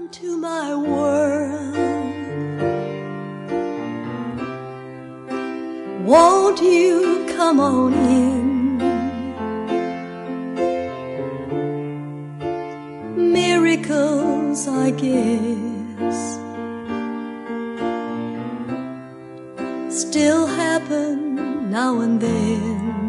to my world. Won't you come on in? Miracles, I guess, still happen now and then.